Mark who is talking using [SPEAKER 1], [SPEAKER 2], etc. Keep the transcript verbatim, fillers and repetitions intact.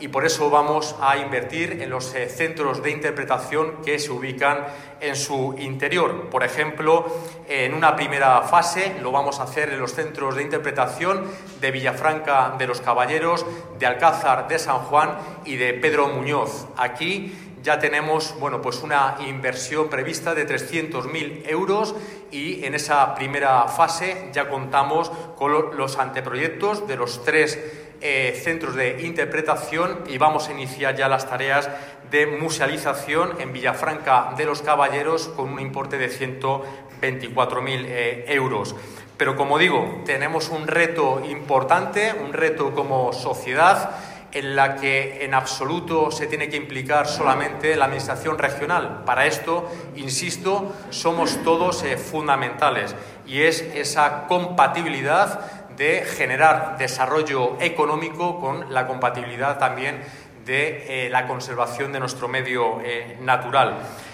[SPEAKER 1] y por eso vamos a invertir en los eh, centros de interpretación que se ubican en su interior. Por ejemplo, en una primera fase lo vamos a hacer en los centros de interpretación de Villafranca de los Caballeros, de Alcázar de San Juan y de Pedro Muñoz. Aquí ya tenemos, bueno, pues una inversión prevista de trescientos mil euros y en esa primera fase ya contamos con los anteproyectos de los tres eh, centros de interpretación y vamos a iniciar ya las tareas de musealización en Villafranca de los Caballeros con un importe de ciento veinticuatro mil eh, euros. Pero como digo, tenemos un reto importante, un reto como sociedad, en la que en absoluto se tiene que implicar solamente la Administración regional. Para esto, insisto, somos todos eh, fundamentales y es esa compatibilidad de generar desarrollo económico con la compatibilidad también de eh, la conservación de nuestro medio eh, natural.